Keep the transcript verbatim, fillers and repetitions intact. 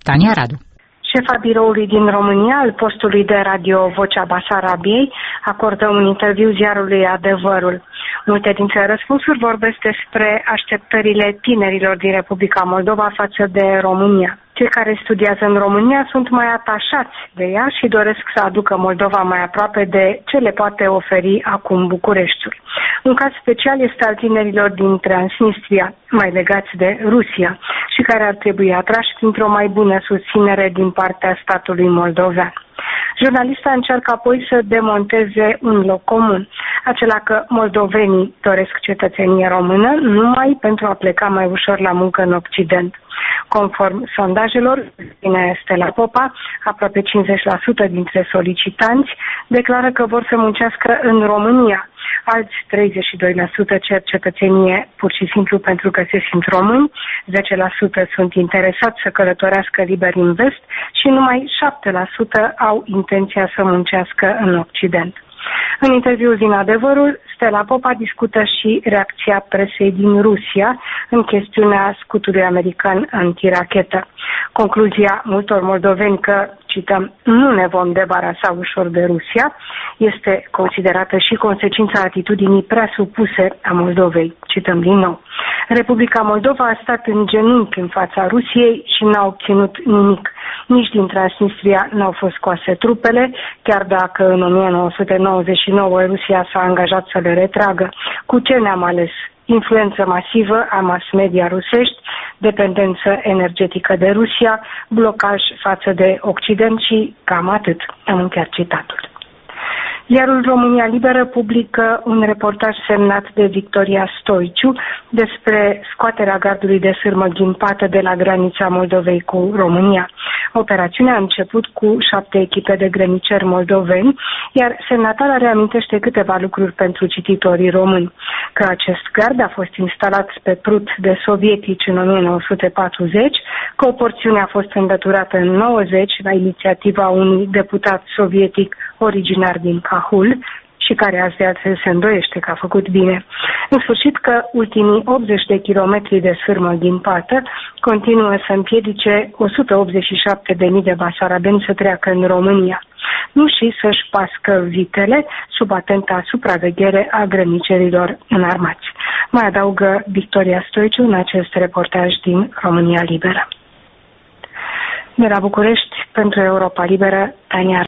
Tania Radu. Șefa biroului din România al postului de radio Vocea Basarabiei acordă un interviu ziarului Adevărul. Multe dintre răspunsuri vorbesc despre așteptările tinerilor din Republica Moldova față de România. Cei care studiază în România sunt mai atașați de ea și doresc să aducă Moldova mai aproape de ce le poate oferi acum Bucureștiul. Un caz special este al tinerilor din Transnistria, mai legați de Rusia și care ar trebui atrași printr-o mai bună susținere din partea statului moldovean. Jurnalista încearcă apoi să demonteze un loc comun, acela că moldovenii doresc cetățenie română numai pentru a pleca mai ușor la muncă în Occident. Conform sondajelor, din Stella Popa, aproape cincizeci la sută dintre solicitanți declară că vor să muncească în România. Alți treizeci și doi la sută cer cetățenie pur și simplu pentru că se simt români, zece la sută sunt interesați să călătorească liber în vest și numai șapte la sută au intenția să muncească în Occident. În interviul din Adevărul, Stella Popa discută și reacția presei din Rusia în chestiunea scutului american antirachetă. Concluzia multor moldoveni că, cităm, nu ne vom debarasa ușor de Rusia, este considerată și consecința atitudinii prea supuse a Moldovei. Cităm din nou. Republica Moldova a stat în genunchi în fața Rusiei și n-a obținut nimic. Nici din Transnistria n-au fost scoase trupele, chiar dacă în o mie nouă sute nouăzeci și nouă Rusia s-a angajat să le retragă. Cu ce ne-am ales? Influență masivă a mass media rusești, dependență energetică de Rusia, blocaj față de Occident și cam atât. Am încheiat citatul. Iarul România Liberă publică un reportaj semnat de Victoria Stoiciu despre scoaterea gardului de sârmă ghimpată de la granița Moldovei cu România. Operațiunea a început cu șapte echipe de grăniceri moldoveni, iar semnatarea reamintește câteva lucruri pentru cititorii români. Că acest gard a fost instalat pe Prut de sovietici în o mie nouă sute patruzeci, că o porțiune a fost îndăturată în nouăzeci la inițiativa unui deputat sovietic originar din Cahul și care azi de altfel se îndoiește că a făcut bine. În sfârșit că ultimii optzeci de kilometri de sârmă ghimpată continuă să împiedice o sută optzeci și șapte de mii de basarabeni să treacă în România, nu și să-și pască vitele sub atenta supraveghere a grănicerilor înarmați. Mai adaugă Victoria Stoiciu în acest reportaj din România Liberă. De la București, pentru Europa Liberă, Tania